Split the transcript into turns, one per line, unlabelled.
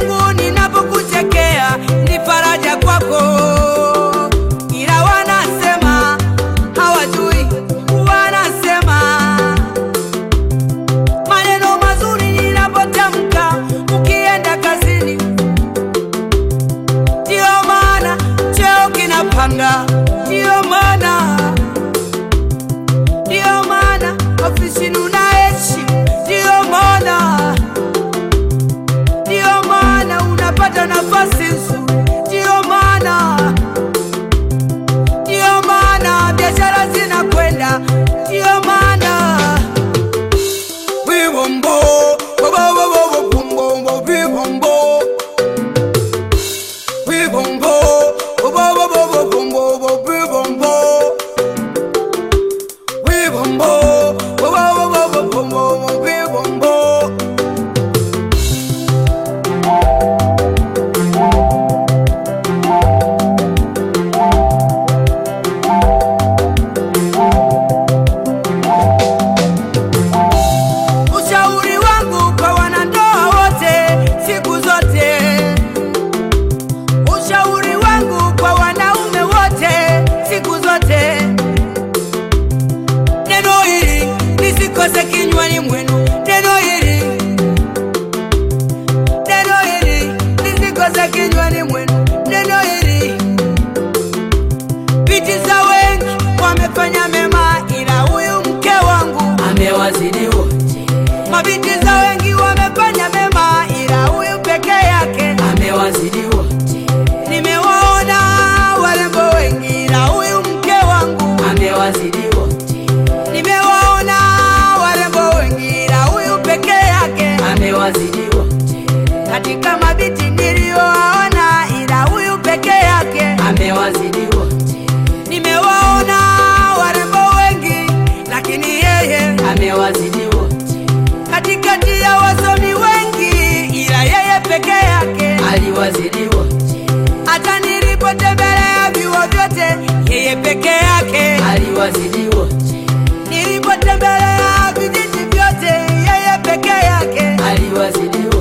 zangu ninapokuchekea ni faraja kwako, ila wanasema hawajui, wanasema maneno mazuri ninapotamka ukienda kazini. Ndio maana cheo kinapanda, ndio maana ofisini unaheshimu, ndio maana unapata nafasi nzuri, ndio maana biashara zinakwenda, ndio maana wibombo ushauri wangu kwa wanandoa wote siku zote, ushauri wangu kwa wanaume wote siku zote, neno hili lisikose kinywani mwenu, neno hili lisikose kinywani mwenu, neno hili. Binti za wengi wamefanya mema, ila huyu mke wangu amewazidi wote. Mabinti za wengi wamefanya mema, ila huyu peke yake amewazidi wote. Nimewaona warembo wengi, ila huyu mke wangu amewazidi wote. Nimewaona warembo wengi, ila huyu peke yake amewazidi wote. Katika mabinti niliowaona, ila huyu peke yake amewazidi wote. Nimewaona warembo wengi, lakini yeye amewazidi wote. Katikati ya wasomi wengi, ila yeye peke yake aliwazidi wote. Hata nilipotembelea vyuo vyote, yeye peke yake aliwazidi wote. Nilipotembelea vijiji vyote, yeye peke yake aliwazidi wote.